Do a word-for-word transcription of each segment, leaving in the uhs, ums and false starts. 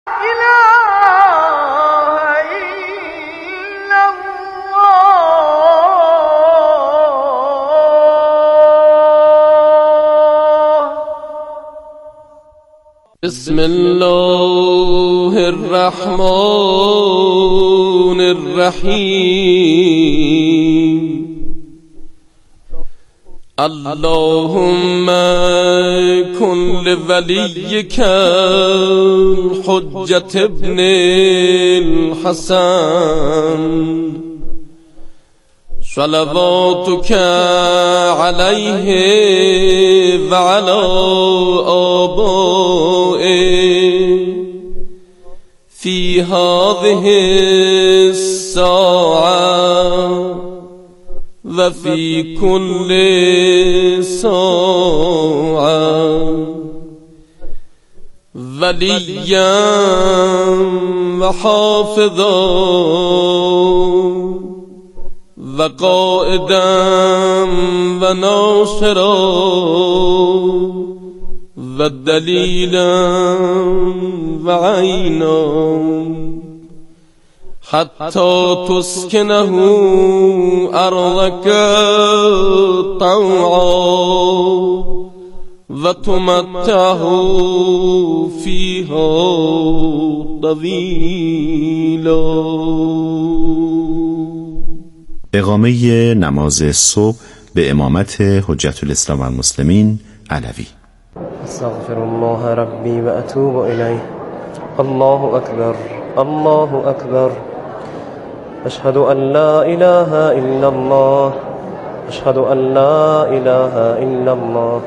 بسم الله الرحمن الرحیم اللهم کن لولیک حجة ابن الحسن صلواتك عليه وعلى آبائه في هذه الساعة وفي كل ساعة وليا وحافظا وقائدا وناصرا ودليلا وعينا حتى تسكنه أرضك طوعا وتمتعه فيها طويلا. اقامه نماز صبح به امامت حجت الاسلام و المسلمین علوی. استغفر الله ربی و اتوب الیه. الله اکبر الله اکبر. اشهد ان لا اله الا الله. اشهد ان لا اله الا الله.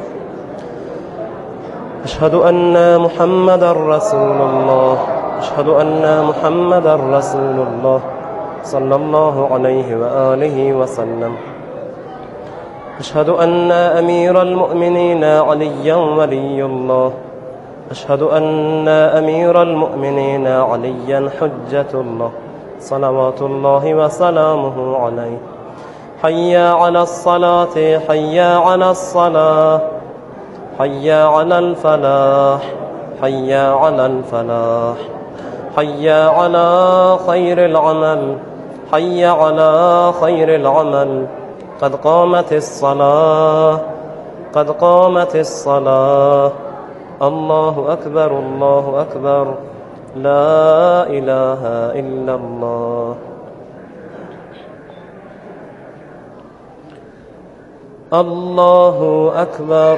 اشهد ان محمد رسول الله. اشهد ان محمد رسول الله صلى الله عليه وآله وسلم. أشهد أن أمير المؤمنين عليا ولي الله. أشهد أن أمير المؤمنين عليا حجة الله صلوات الله وسلامه عليه. حي على الصلاة حي على الصلاة حي على الفلاح حي على الفلاح حي على خير العمل حي على خير العمل. قد قامت الصلاة قد قامت الصلاة. الله أكبر الله أكبر. لا إله إلا الله. الله أكبر.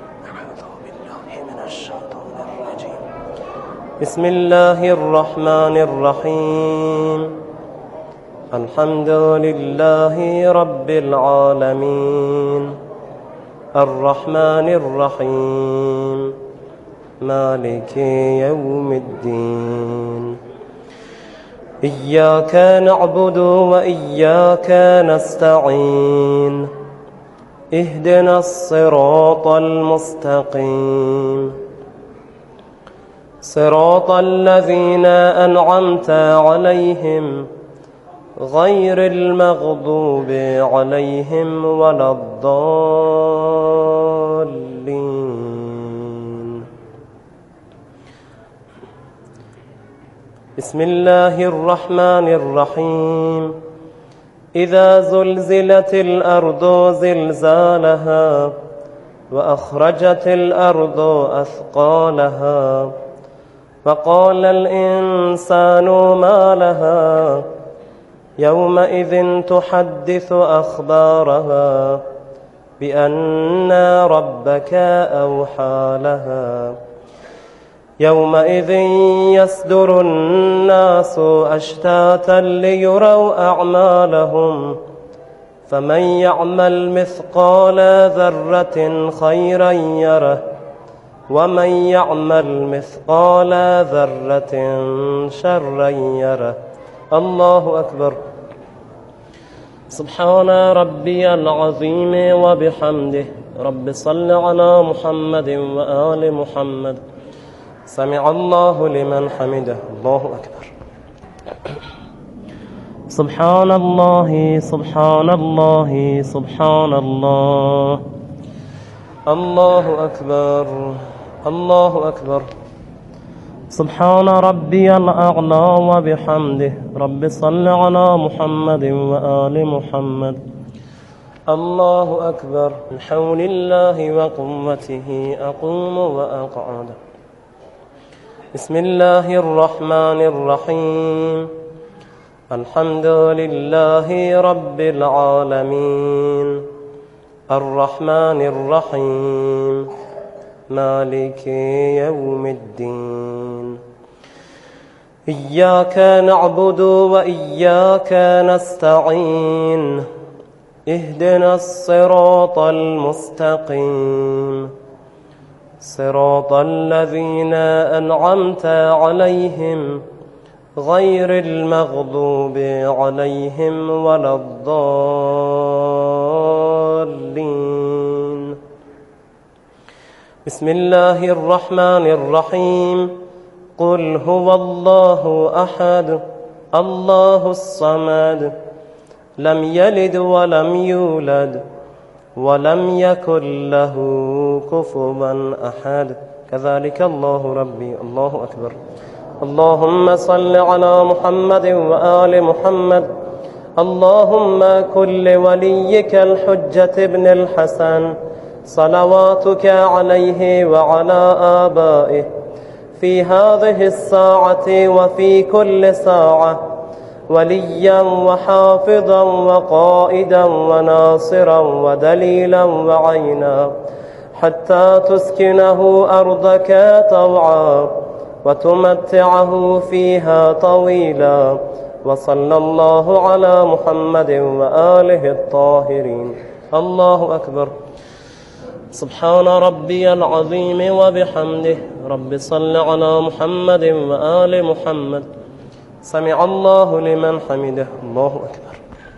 بسم الله الرحمن الرحيم. الحمد لله رب العالمين الرحمن الرحيم مالك يوم الدين. إياك نعبد وإياك نستعين. اهدنا الصراط المستقيم صراط الذين أنعمت عليهم غير المغضوب عليهم ولا الضالين. بسم الله الرحمن الرحيم. إذا زلزلت الأرض زلزالها وأخرجت الأرض أثقالها وقال الإنسان ما لها يومئذ تحدث أخبارها بأن ربك أوحى لها. يومئذ يصدر الناس أشتاتا ليروا أعمالهم فمن يعمل مثقال ذرة خيرا يره ومن يعمل مثقال ذرة شرا يره. الله أكبر. سبحان ربي العظيم وبحمده. رب صل على محمد وآل محمد. سمع الله لمن حمده. الله أكبر. سبحان الله سبحان الله سبحان الله. الله أكبر الله أكبر. سبحان ربي الأعلى وبحمده رب صل على محمد وآل محمد. الله أكبر. من حول الله وقوته أقوم وأقعد. بسم الله الرحمن الرحيم. الحمد لله رب العالمين الرحمن الرحيم مالك يوم الدين. إياك نعبد وإياك نستعين. اهدنا الصراط المستقيم صراط الذين أنعمت عليهم غير المغضوب عليهم ولا الضالين. بسم الله الرحمن الرحيم. قل هو الله أحد الله الصمد لم يلد ولم يولد ولم يكن له كفوا أحد. كذلك الله ربي. الله أكبر. اللهم صل على محمد وآل محمد. اللهم كن لوليك الحجة ابن الحسن صلواتك عليه وعلى آبائه في هذه الساعة وفي كل ساعة وليا وحافظا وقائدا وناصرا ودليلا وعينا حتى تسكنه أرضك طوعا وتمتعه فيها طويلا. وصلى الله على محمد وآله الطاهرين. الله أكبر. سبحان ربي العظيم وبحمده رب صل على محمد وآل محمد. سمع الله لمن حمده. الله أكبر.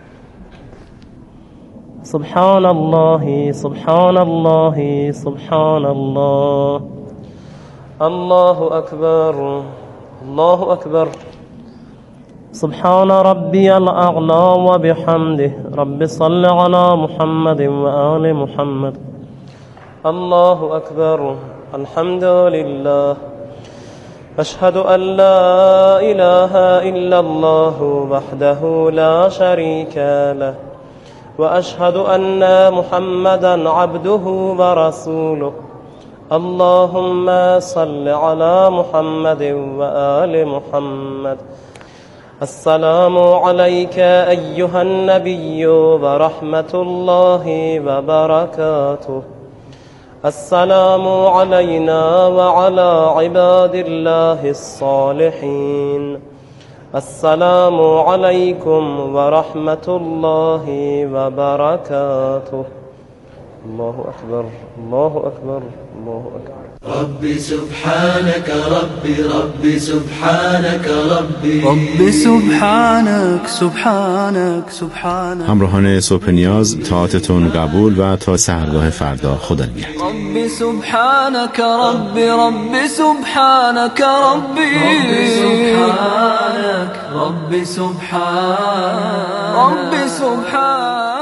سبحان الله سبحان الله سبحان الله. الله أكبر. الله أكبر. سبحان ربي الأعلى وبحمده رب صل على محمد وآل محمد. الله أكبر. الحمد لله. أشهد أن لا إله إلا الله وحده لا شريك له وأشهد أن محمدا عبده ورسوله. اللهم صل على محمد وآل محمد. السلام عليك أيها النبي ورحمة الله وبركاته. السلام علينا وعلى عباد الله الصالحين. السلام عليكم ورحمة الله وبركاته. الله أكبر. الله أكبر. الله أكبر. ربي سبحانك ربي ربي سبحانك ربي ربي سبحانك سبحانك سبحانك. همراهان صبح نیاز، طاعتتون قبول و تا سحرگاه فردا خدا نگهدار. ربي سبحانك ربي ربي سبحانك ربي ربي سبحانك ربي سبحانك ربي سبحانك.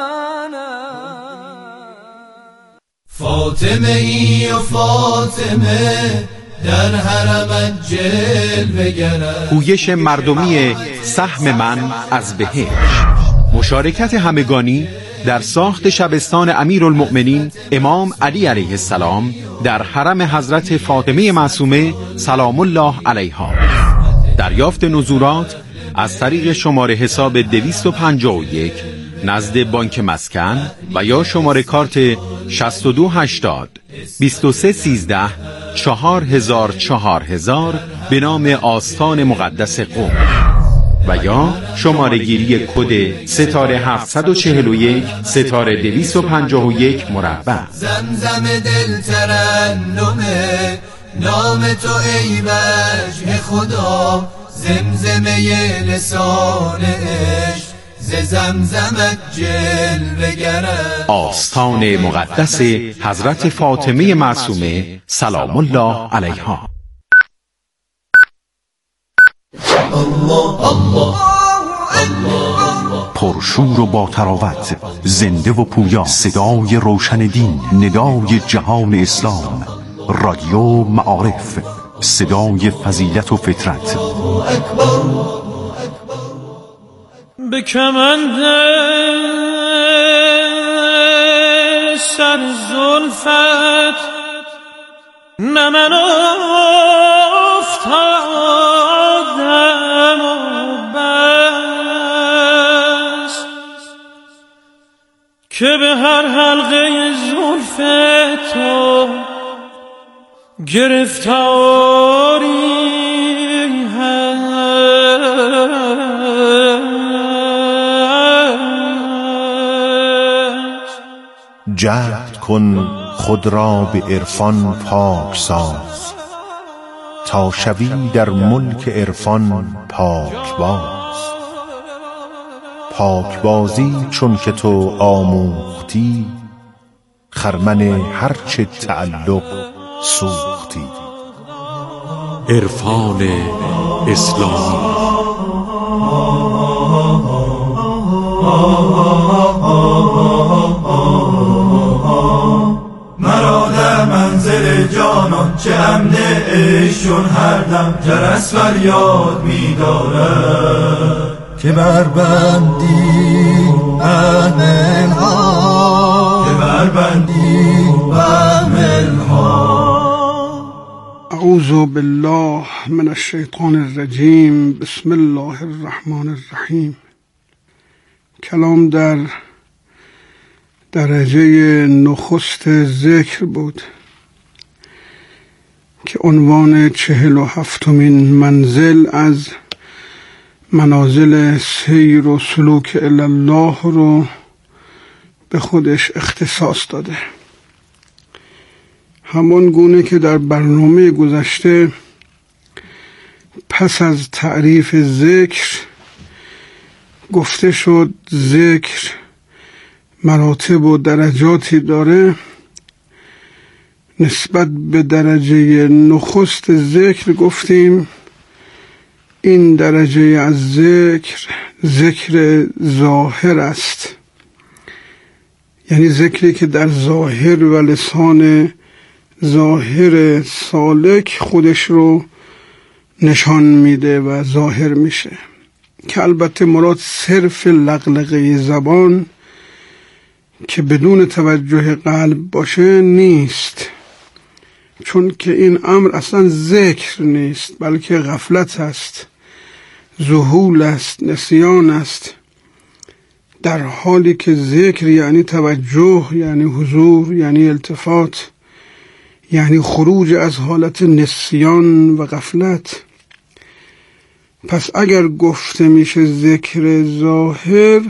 فاطمه ای و فاطمه در حرمت جلوه گرد. پویش مردمی سهم من از بهشت. مشارکت همگانی در ساخت شبستان امیرالمؤمنین امام علی علیه السلام در حرم حضرت فاطمه معصومه سلام الله علیها. دریافت نزولات از طریق شماره حساب دویست و پنجاه و یک نزد بانک مسکن و یا شماره کارت شصت و دو هشتاد بیست و سه سیزده چهار هزار چهار هزار به نام آستان مقدس قم و یا شماره گیری کد ستاره هفتصد و چهل و یک ستاره دویست و پنجاه و یک مربع. زمزم دل ترنمه نام تو ای وجه خدا. زمزمه لسان عشق ز زمزمت جلوه گرد. آستان مقدس حضرت فاطمه معصومه سلام الله علیها. الله الله الله. پرشور و با تراوت، زنده و پویا، صدای روشن دین، ندای جهان اسلام، رادیو معارف. صدای فضیلت و فطرت. به کمند سر زلفت نه من افتادم و بس که به هر حلقه زلف تو گرفتاری هست. جهد کن خود را به عرفان پاک ساز، تا شوی در ملک عرفان پاک باز. پاک بازی چون که تو آموختی، خرمن هرچه تعلق سوختی. عرفان اسلامی. مرا در منزل جانان چه امن عشقشون هر دم جرس فریاد می‌دارد که بربندی اهملها، که بربندی اهملها. اعوذ بالله من الشیطان الرجیم. بسم الله الرحمن الرحیم. کلام در درجه نخست ذکر بود که عنوان چهل و هفتمین منزل از منازل سیر و سلوک الی الله رو به خودش اختصاص داده. همان گونه که در برنامه گذشته پس از تعریف ذکر گفته شد ذکر مراتب و درجاتی داره، نسبت به درجه نخست ذکر گفتیم این درجه از ذکر ذکر ظاهر است، یعنی ذکری که در ظاهر و لسان ظاهر سالک خودش رو نشان میده و ظاهر میشه، که البته مراد صرف لغلقه زبان که بدون توجه قلب باشه نیست، چون که این امر اصلا ذکر نیست بلکه غفلت است، ذهول است، نسیان است، در حالی که ذکر یعنی توجه، یعنی حضور، یعنی التفات، یعنی خروج از حالت نسیان و غفلت. پس اگر گفته میشه ذکر ظاهر،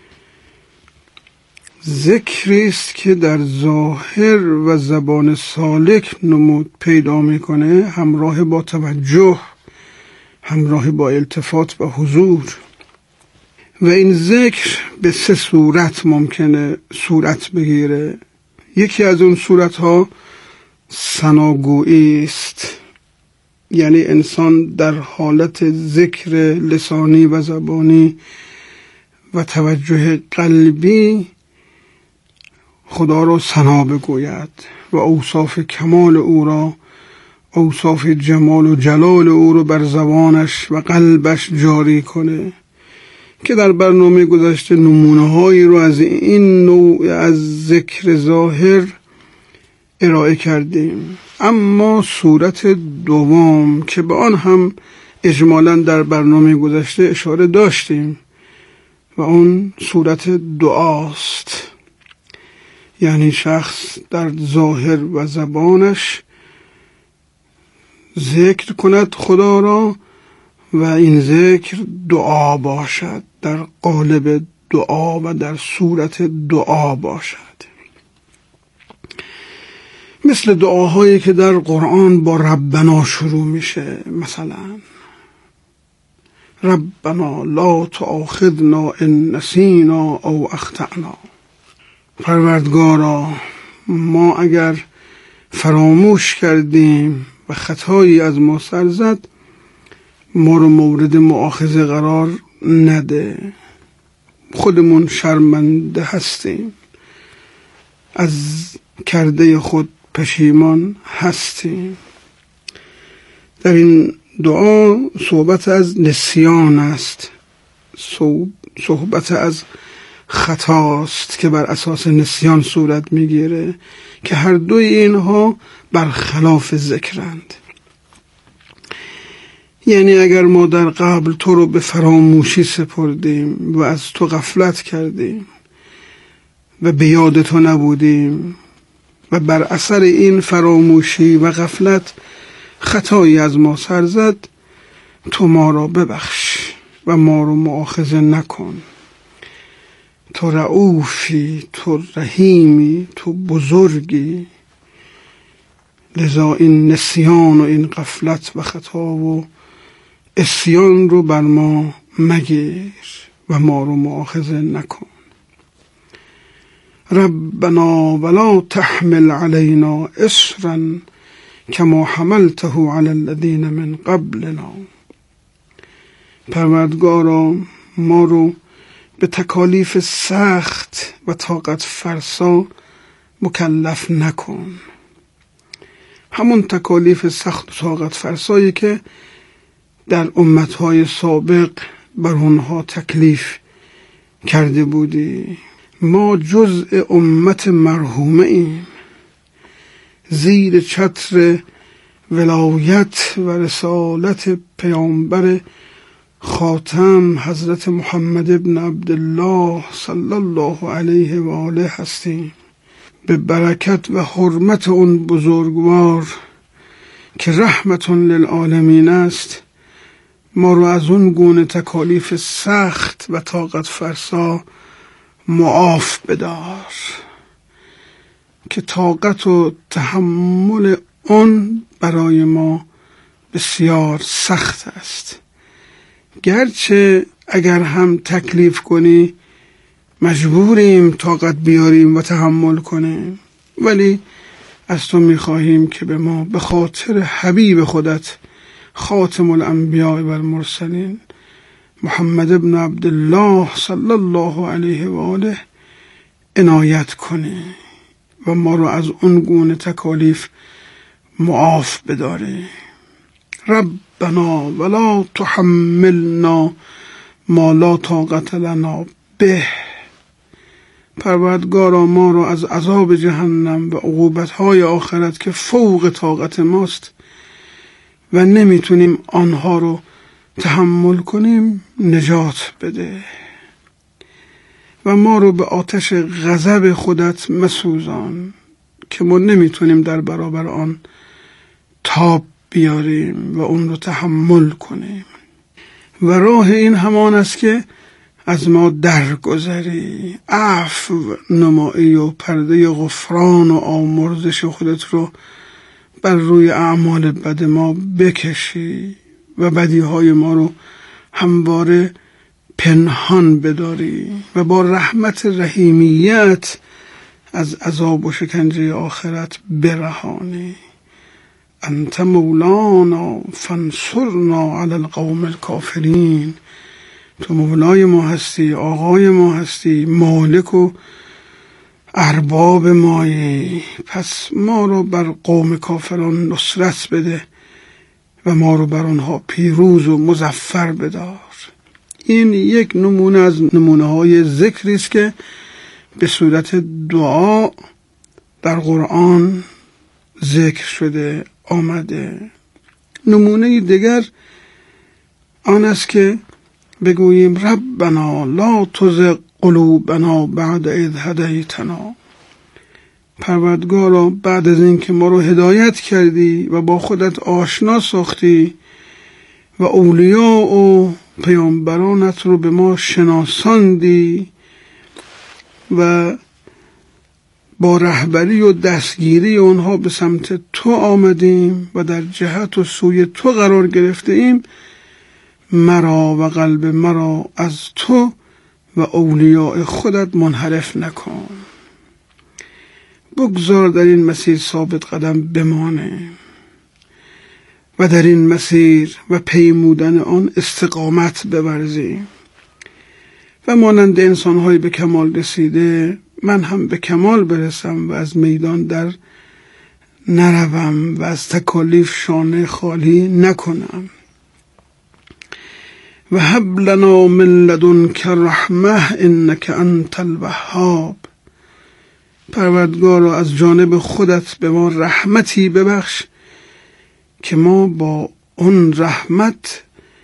ذکری است که در ظاهر و زبان سالک نمود پیدا میکنه، همراه با توجه، همراه با التفات و حضور. و این ذکر به سه صورت ممکنه صورت بگیره. یکی از اون صورت ها ثناگویی است، یعنی انسان در حالت ذکر لسانی و زبانی و توجه قلبی خدا را ثنا بگوید و اوصاف کمال او را، اوصاف جمال و جلال او را بر زبانش و قلبش جاری کنه، که در برنامه گذشته نمونه هایی رو از این نوع از ذکر ظاهر ارائه کردیم. اما صورت دوم که به آن هم اجمالاً در برنامه گذشته اشاره داشتیم و اون صورت دعاست، یعنی شخص در ظاهر و زبانش ذکر کند خدا را و این ذکر دعا باشد، در قالب دعا و در صورت دعا باشد، مثل دعاهایی که در قرآن با ربنا شروع میشه. مثلا ربنا لا تؤاخذنا ان نسینا او اخطأنا، پروردگارا ما اگر فراموش کردیم و خطایی از ما سر زد، ما رو مورد مؤاخذه قرار نده، خودمون شرمنده هستیم، از کرده خود پشیمان هستیم. در این دعا صحبت از نسیان است، صحبت از خطاست که بر اساس نسیان صورت میگیره که هر دوی اینها برخلاف ذکرند. یعنی اگر ما در قبل تو رو به فراموشی سپردیم و از تو غفلت کردیم و به یاد تو نبودیم و بر اثر این فراموشی و غفلت خطایی از ما سر زد، تو ما را ببخش و ما رو مؤاخذه نکن. تو رؤوفی، تو رحیمی، تو بزرگی، لذا این نسیان و این غفلت و خطا و عصیان رو بر ما مگیر و ما رو مؤاخذه نکن. ربنا ولا تحمل علينا اصرا كما حملته على الذين من قبلنا. پروردگارا ما رو به تکالیف سخت و طاقت فرسا مکلف نکن، همون تکالیف سخت و طاقت فرسایی که در امتهای سابق بر اونها تکلیف کرده بودی. ما جزء امت مرحومه ایم، زیر چتر ولایت و رسالت پیامبر خاتم حضرت محمد ابن عبدالله صلی الله علیه و آله هستیم. به برکت و حرمت اون بزرگوار که رحمت للعالمین است، ما رو از اون گونه تکالیف سخت و طاقت فرسا معاف بدار که طاقت و تحمل اون برای ما بسیار سخت است. گرچه اگر هم تکلیف کنی مجبوریم طاقت بیاریم و تحمل کنیم، ولی از تو میخواهیم که به ما به خاطر حبیب خودت خاتم الانبیاء و المرسلین محمد ابن عبدالله صلی الله علیه و آله عنایت کنی و ما رو از اون گونه تکالیف معاف بداری. ربنا ولا تحملنا ما لا طاقت لنا به. پروردگارا ما رو از عذاب جهنم و عقوبت‌های آخرت که فوق طاقت ماست و نمیتونیم آنها رو تحمل کنیم نجات بده و ما رو به آتش غضب خودت مسوزان که ما نمیتونیم در برابر آن تاب بیاریم و اون رو تحمل کنیم. و راه این همان است که از ما درگذری، عفو نمایی و پرده غفران و آمرزش خودت رو بر روی اعمال بد ما بکشی و بدیهای ما رو همواره پنهان بداری و با رحمت رحیمیت از عذاب و شکنجه آخرت برهانی. انت مولانا فانصرنا علی القوم الکافرین. تو مولای ما هستی، آقای ما هستی، مالک و ارباب مایی، پس ما رو بر قوم کافران نصرت بده و ما رو بر آنها پیروز و مظفر بدار. این یک نمونه از نمونه های ذکری است که به صورت دعا در قرآن ذکر شده آمده. نمونه دیگر آن است که بگوییم ربنا لا تزغ قلوبنا بعد اذ هدیتنا. پروردگارا بعد از این که ما رو هدایت کردی و با خودت آشنا ساختی و اولیا و پیامبرانت رو به ما شناساندی و با رهبری و دستگیری اونها به سمت تو آمدیم و در جهت و سوی تو قرار گرفته ایم، مرا و قلب مرا از تو و اولیاء خودت منحرف نکن. بگذار در این مسیر ثابت قدم بمانه و در این مسیر و پیمودن آن استقامت بورزیم و مانند انسان‌های به کمال رسیده من هم به کمال برسم و از میدان در نروم و از تکالیف شانه خالی نکنم. و هب لنا من لدنک رحمه انک انت الوهاب. پروردگارا از جانب خودت به ما رحمتی ببخش که ما با اون رحمت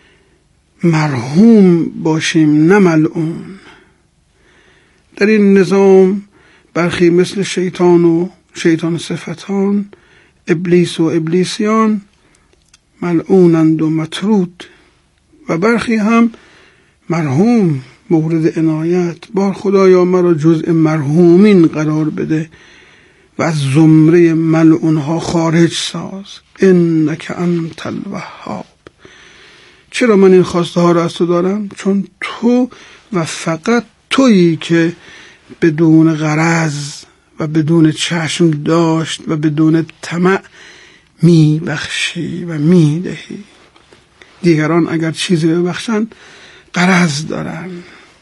مرحوم باشیم نه ملعون. در این نظام برخی مثل شیطان و شیطان صفتان، ابلیس و ابلیسیان ملعونند و مطرود، و برخی هم مرحوم مورد عنایت. بار خدایا مرا جزء مرحومین قرار بده و از زمره ملعونها خارج ساز. انک انت الوهاب. چرا من این خواسته ها را از تو دارم؟ چون تو و فقط تویی که بدون غرض و بدون چشم داشت و بدون طمع می بخشی و می دهی. دیگران اگر چیزی ببخشن غرض دارن،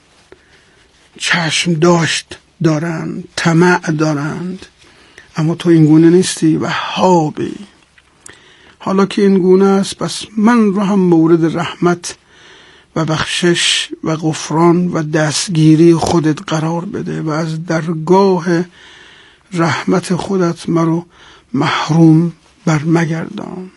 چشم داشت دارن، طمع دارند، اما تو این گونه نیستی، وهابی. حالا که این گونه است، پس من رو هم مورد رحمت و بخشش و غفران و دستگیری خودت قرار بده و از درگاه رحمت خودت مرو محروم بر مگردان.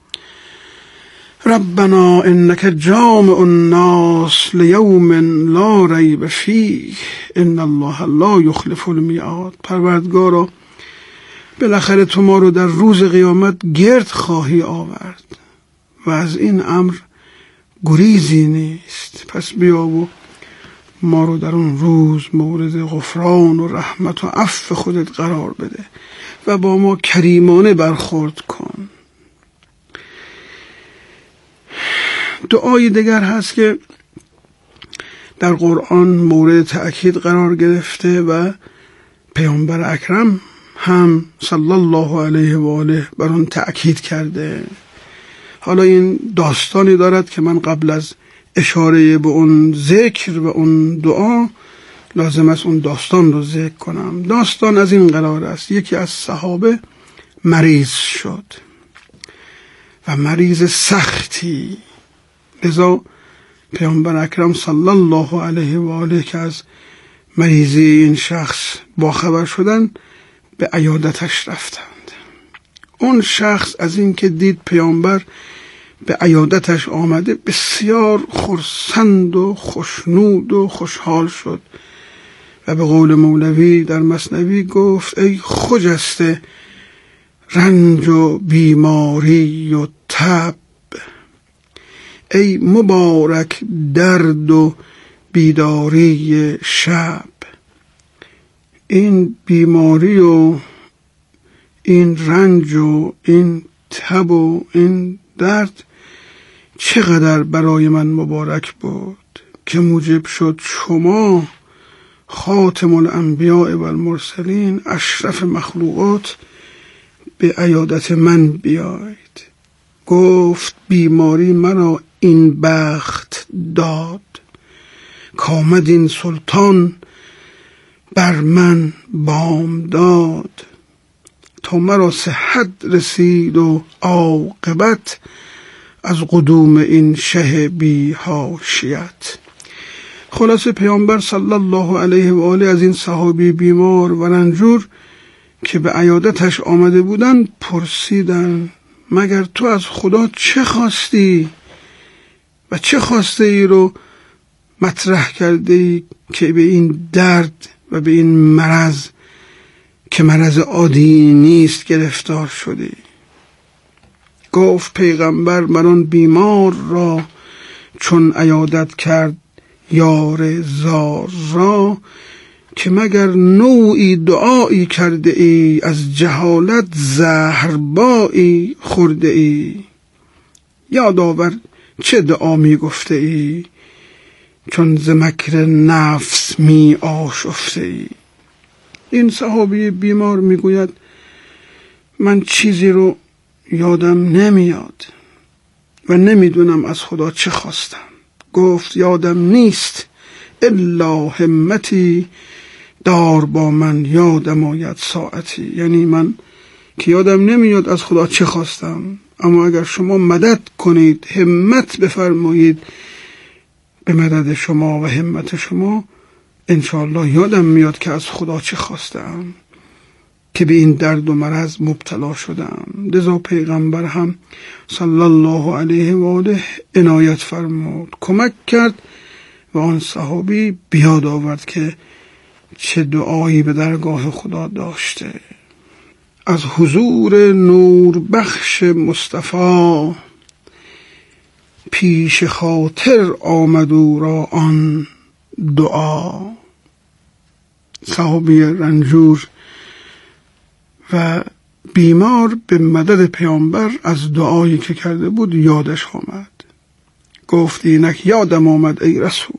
ربنا انک جامع الناس لیوم لا ریب فیه ان الله لا یخلف المیعاد. پروردگارا بالاخره تو ما رو در روز قیامت گرد خواهی آورد و از این امر گریزی نیست. پس بیا و ما رو در اون روز مورد غفران و رحمت و عفو خودت قرار بده و با ما کریمانه برخورد کن. دعای دیگر هست که در قرآن مورد تأکید قرار گرفته و پیامبر اکرم هم صلی الله علیه و آله بر آن تأکید کرده. حالا این داستانی دارد که من قبل از اشاره به اون ذکر و اون دعا لازم است اون داستان رو ذکر کنم. داستان از این قرار است: یکی از صحابه مریض شد و مریض سختی، لذا پیامبر اکرم صلی الله علیه و آله که از مریضی این شخص باخبر شدن به عیادتش رفتند. اون شخص از این که دید پیامبر به عیادتش آمده بسیار خرسند و خوشنود و خوشحال شد و به قول مولوی در مثنوی گفت: ای خجسته رنج و بیماری و تب، ای مبارک درد و بیداری شب. این بیماری و این رنج و این تب و این درد چقدر برای من مبارک بود که موجب شد شما خاتم الانبیاء و المرسلین، اشرف مخلوقات، به عیادت من بیایید. گفت بیماری مرا این بخت داد کامد این سلطان بر من بام داد، تا مرا صحت رسید و عاقبت از قدوم این شه بی حاشیت. خلاصه پیامبر صلی الله علیه و آله از این صحابی بیمار و رنجور که به عیادتش آمده بودن پرسیدن: مگر تو از خدا چه خواستی و چه خواسته ای رو مطرح کرده ای که به این درد و به این مرض که مرض عادی نیست گرفتار شدی؟ گفت پیغمبر: من آن بیمار را چون عیادت کرد یار زار را، که مگر نوعی دعایی کرده ای از جهالت زهربایی خورده ای؟ یادآور چه دعا می گفته ای چون ز مکر نفس می آشفته ای؟ این صحابی بیمار می گوید: من چیزی رو یادم نمیاد و نمیدونم از خدا چه خواستم. گفت: یادم نیست الا همتی دار با من یادم آید ساعتی. یعنی من که یادم نمیاد از خدا چه خواستم، اما اگر شما مدد کنید، همت بفرمایید به مدد شما و همت شما، انشاءالله یادم میاد که از خدا چه خواستم که به این درد و مرض مبتلا شدم. لذا پیغمبر هم صلی الله علیه و آله عنایت فرمود، کمک کرد و آن صحابی بیاد آورد که چه دعایی به درگاه خدا داشته. از حضور نور بخش مصطفی پیش خاطر آمد او را آن دعا. صحابی رنجور و بیمار به مدد پیامبر از دعایی که کرده بود یادش آمد. گفت اینک یادم آمد ای رسول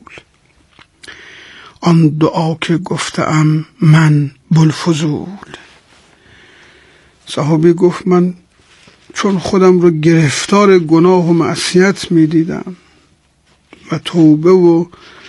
آن دعا که گفتم من بوالفضول. صحابی گفت من چون خودم رو گرفتار گناه و معصیت می دیدم و توبه و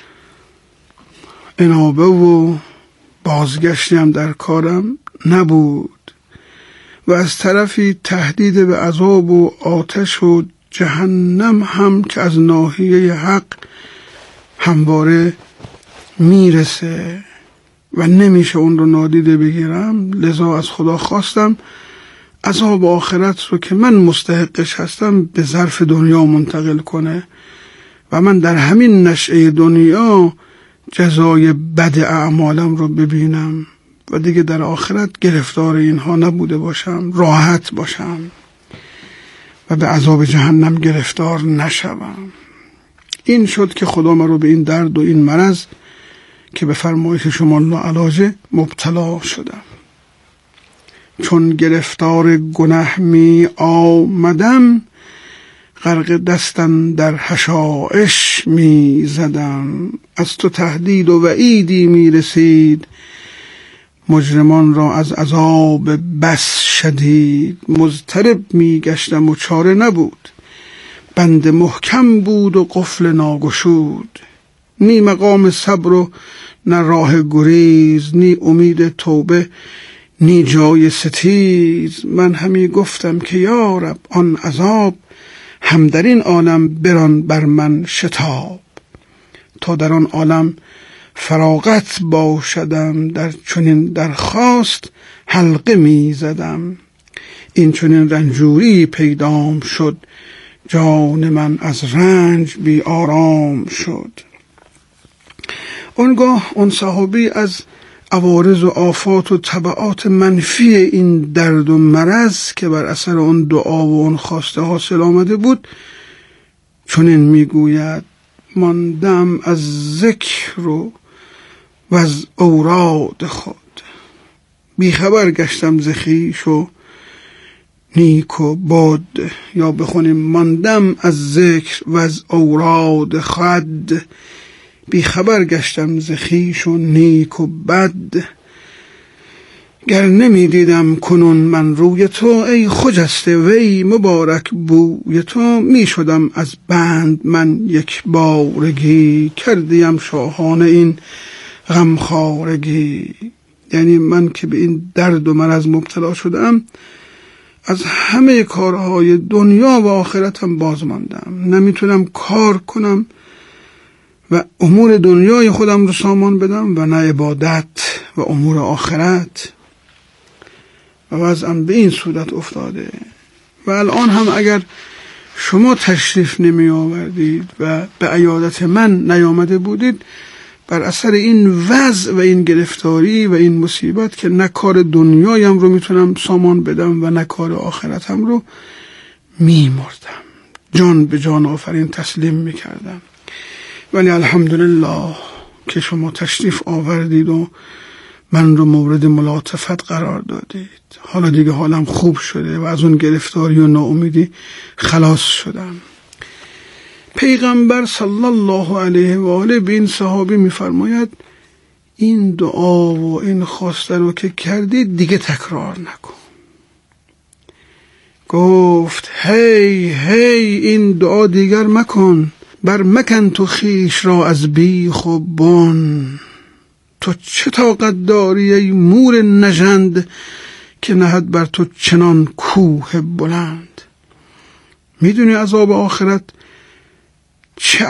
انابه و بازگشتی هم در کارم نبود و از طرفی تهدید به عذاب و آتش و جهنم هم که از ناحیه حق همواره میرسه و نمیشه اون رو نادیده بگیرم، لذا از خدا خواستم عذاب آخرت رو که من مستحقش هستم به ظرف دنیا منتقل کنه و من در همین نشأه دنیا جزای بد اعمالم رو ببینم و دیگه در آخرت گرفتار اینها نبوده باشم، راحت باشم و به عذاب جهنم گرفتار نشوم. این شد که خدا من رو به این درد و این مرض که به فرمایش شما لاعلاجه مبتلا شدم. چون گرفتار گناه می آمدم غرق دستن در حشایش می زدم. از تو تهدید و وعیدی می رسید مجرمان را از عذاب بس شدید. مضطرب می گشتم و چاره نبود، بند محکم بود و قفل ناگشود. نی مقام صبر و نه راه گریز، نی امید توبه نی جای ستیز. من همی گفتم که یا رب آن عذاب هم در این عالم بران بر من شتاب. تا در آن عالم فراغت باشدم، در چنین درخواست حلقه می زدم. این چنین رنجوری پیدام شد، جان من از رنج بی آرام شد. اونگاه اون صحابی از عوارض و آفات و تبعات منفی این درد و مرض که بر اثر اون دعا و اون خواسته حاصل آمده بود چنین میگوید: ماندم از ذکر و و از اوراد خود، بیخبر گشتم ز خویش و نیک و بد. یا بخونیم ماندم از ذکر و از اوراد خود، بیخبر گشتم ز خویش و نیک و بد. گر نمی دیدم کنون من روی تو، ای خجسته وی مبارک بوی تو. می شدم از بند من یک بارگی، کردیم شاهانه این غمخوارگی. یعنی من که به این درد و مرض مبتلا شدم، از همه کارهای دنیا و آخرتم باز ماندم. نمیتونم کار کنم و امور دنیای خودم رو سامان بدم و نه عبادت و امور آخرت، و وضعم به این صورت افتاده. و الان هم اگر شما تشریف نمی آوردید و به عیادت من نیامده بودید، بر اثر این وضع و این گرفتاری و این مصیبت که نه کار دنیایم رو میتونم سامان بدم و نه کار آخرتم رو، می مردم، جان به جان آفرین تسلیم می کردم. ولی الحمدلله که شما تشریف آوردید و من رو مورد ملاطفت قرار دادید. حالا دیگه حالم خوب شده و از اون گرفتاری و ناامیدی خلاص شدم. پیغمبر صلی الله علیه و آله به این صحابی میفرماید: این دعا و این خواسته رو که کردید دیگه تکرار نکن. گفت: هی هی این دعا دیگر مکن، بر مکن تو خیش را از بیخ و بن. تو چه طاقت داری ای مور نژند که نهد بر تو چنان کوه بلند. میدونی عذاب آخرت چه